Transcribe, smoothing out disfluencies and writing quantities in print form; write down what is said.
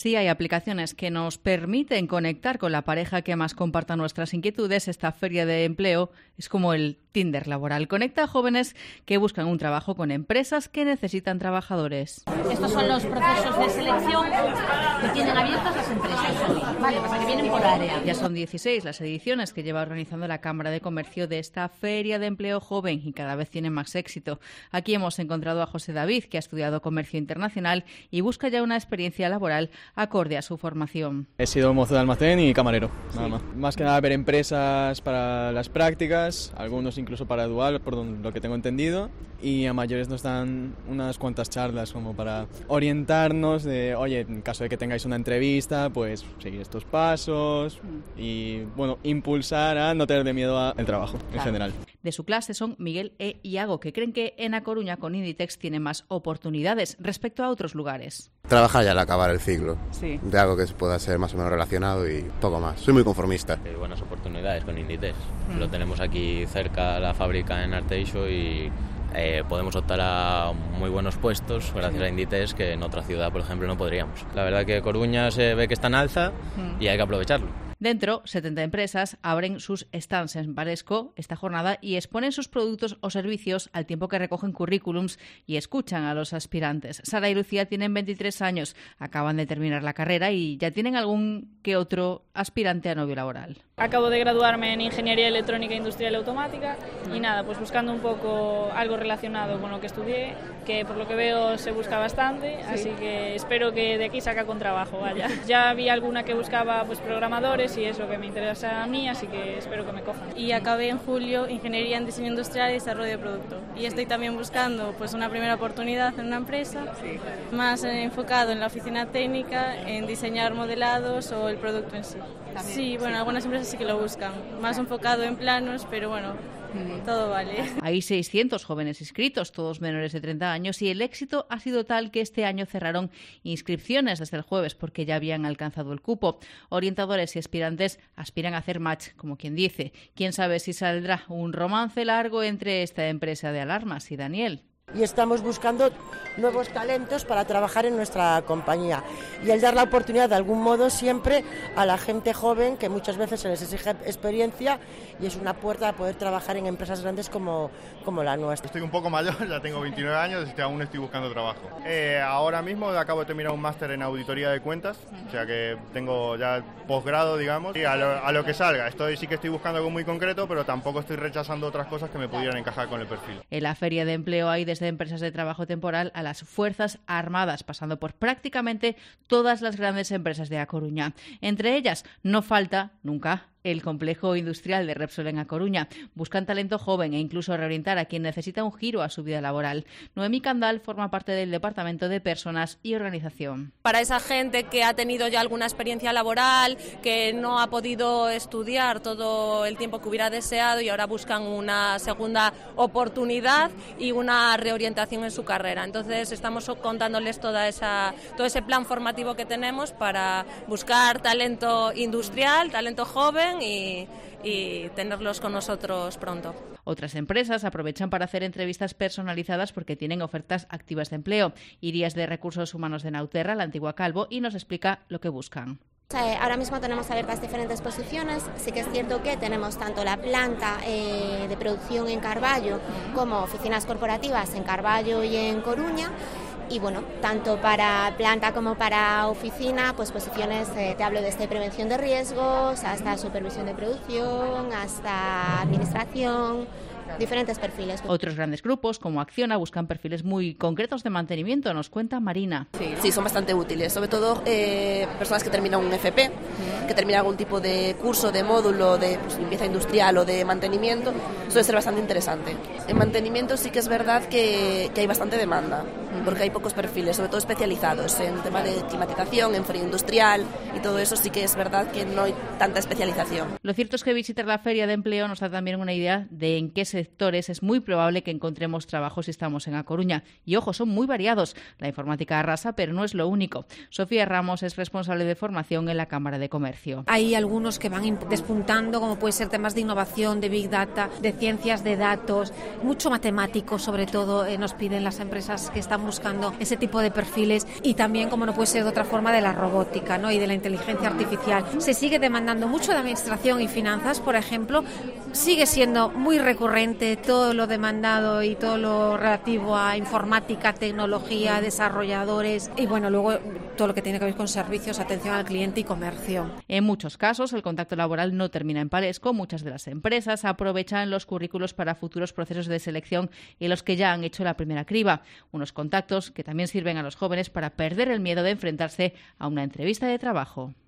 Sí, hay aplicaciones que nos permiten conectar con la pareja que más comparta nuestras inquietudes. Esta feria de empleo es como el Tinder laboral. Conecta a jóvenes que buscan un trabajo con empresas que necesitan trabajadores. Estos son los procesos de selección que tienen abiertas las empresas hoy, ¿vale? Que vienen por área. Ya son 16 las ediciones que lleva organizando la Cámara de Comercio de esta feria de empleo joven y cada vez tienen más éxito. Aquí hemos encontrado a José David, que ha estudiado Comercio Internacional y busca ya una experiencia laboral acorde a su formación. He sido mozo de almacén y camarero, nada más. Más que nada ver empresas para las prácticas, algunos incluso para dual, por lo que tengo entendido, y a mayores nos dan unas cuantas charlas como para orientarnos de, oye, en caso de que tengáis una entrevista, pues seguir estos pasos y, bueno, impulsar a no tener de miedo al trabajo en general. De su clase son Miguel e Iago, que creen que en A Coruña con Inditex tiene más oportunidades respecto a otros lugares. Trabajar ya al acabar el ciclo, sí, de algo que pueda ser más o menos relacionado y poco más. Soy muy conformista. Hay buenas oportunidades con Inditex. Lo tenemos aquí cerca, la fábrica en Arteixo, y podemos optar a muy buenos puestos gracias a Inditex que en otra ciudad, por ejemplo, no podríamos. La verdad que Coruña se ve que está en alza y hay que aprovecharlo. Dentro, 70 empresas abren sus stands en Baresco esta jornada y exponen sus productos o servicios al tiempo que recogen currículums y escuchan a los aspirantes. Sara y Lucía tienen 23 años, acaban de terminar la carrera y ya tienen algún que otro aspirante a novio laboral. Acabo de graduarme en Ingeniería Electrónica Industrial y Automática y nada, pues buscando un poco algo relacionado con lo que estudié, que por lo que veo se busca bastante, así que espero que de aquí saca con trabajo, vaya. Ya había alguna que buscaba pues programadores y es lo que me interesa a mí, así que espero que me cojan. Y acabé en julio Ingeniería en Diseño Industrial y Desarrollo de Producto. Y estoy también buscando pues una primera oportunidad en una empresa, más enfocado en la oficina técnica, en diseñar modelados o el producto en sí. También, sí, bueno, algunas empresas sí que lo buscan, más enfocado en planos, pero bueno, todo vale. Hay 600 jóvenes inscritos, todos menores de 30 años, y el éxito ha sido tal que este año cerraron inscripciones desde el jueves porque ya habían alcanzado el cupo. Orientadores y aspirantes aspiran a hacer match, como quien dice. ¿Quién sabe si saldrá un romance largo entre esta empresa de alarmas y Daniel? Y estamos buscando nuevos talentos para trabajar en nuestra compañía y el dar la oportunidad de algún modo siempre a la gente joven que muchas veces se les exige experiencia y es una puerta a poder trabajar en empresas grandes como la nuestra. Estoy un poco mayor, ya tengo 29 años y aún estoy buscando trabajo. Ahora mismo acabo de terminar un máster en auditoría de cuentas, o sea que tengo ya posgrado, digamos, y a lo que salga. Sí que estoy buscando algo muy concreto, pero tampoco estoy rechazando otras cosas que me pudieran encajar con el perfil. En la feria de empleo hay desde empresas de trabajo temporal a las Fuerzas Armadas, pasando por prácticamente todas las grandes empresas de A Coruña. Entre ellas no falta nunca el complejo industrial de Repsol en A Coruña. Buscan talento joven e incluso reorientar a quien necesita un giro a su vida laboral. Noemí Candal forma parte del Departamento de Personas y Organización. Para esa gente que ha tenido ya alguna experiencia laboral, que no ha podido estudiar todo el tiempo que hubiera deseado y ahora buscan una segunda oportunidad y una reorientación en su carrera. Entonces estamos contándoles todo ese plan formativo que tenemos para buscar talento industrial, talento joven y tenerlos con nosotros pronto. Otras empresas aprovechan para hacer entrevistas personalizadas porque tienen ofertas activas de empleo. Irías de Recursos Humanos de Nauterra, la antigua Calvo, y nos explica lo que buscan. Ahora mismo tenemos abiertas diferentes posiciones. Sí que es cierto que tenemos tanto la planta de producción en Carballo como oficinas corporativas en Carballo y en Coruña. Y bueno, tanto para planta como para oficina, pues posiciones, te hablo desde prevención de riesgos hasta supervisión de producción, hasta administración, diferentes perfiles. Otros grandes grupos, como Acciona, buscan perfiles muy concretos de mantenimiento, nos cuenta Marina. Sí, son bastante útiles, sobre todo personas que terminan un FP, que terminan algún tipo de curso, de módulo de limpieza industrial o de mantenimiento, suele ser bastante interesante. En mantenimiento sí que es verdad que hay bastante demanda, porque hay pocos perfiles, sobre todo especializados en tema de climatización, en frío industrial y todo eso sí que es verdad que no hay tanta especialización. Lo cierto es que visitar la feria de empleo nos da también una idea de en qué sectores es muy probable que encontremos trabajo si estamos en A Coruña. Y ojo, son muy variados. La informática arrasa, pero no es lo único. Sofía Ramos es responsable de formación en la Cámara de Comercio. Hay algunos que van despuntando, como puede ser temas de innovación, de Big Data, de ciencias de datos, mucho matemático, sobre todo nos piden las empresas que estamos están buscando ese tipo de perfiles, y también, como no puede ser de otra forma, de la robótica, ¿no? Y de la inteligencia artificial. Se sigue demandando mucho de administración y finanzas, por ejemplo. Sigue siendo muy recurrente todo lo demandado y todo lo relativo a informática, tecnología, desarrolladores y bueno, luego todo lo que tiene que ver con servicios, atención al cliente y comercio. En muchos casos el contacto laboral no termina en Palesco. Muchas de las empresas aprovechan los currículos para futuros procesos de selección en los que ya han hecho la primera criba. Unos contactos que también sirven a los jóvenes para perder el miedo de enfrentarse a una entrevista de trabajo.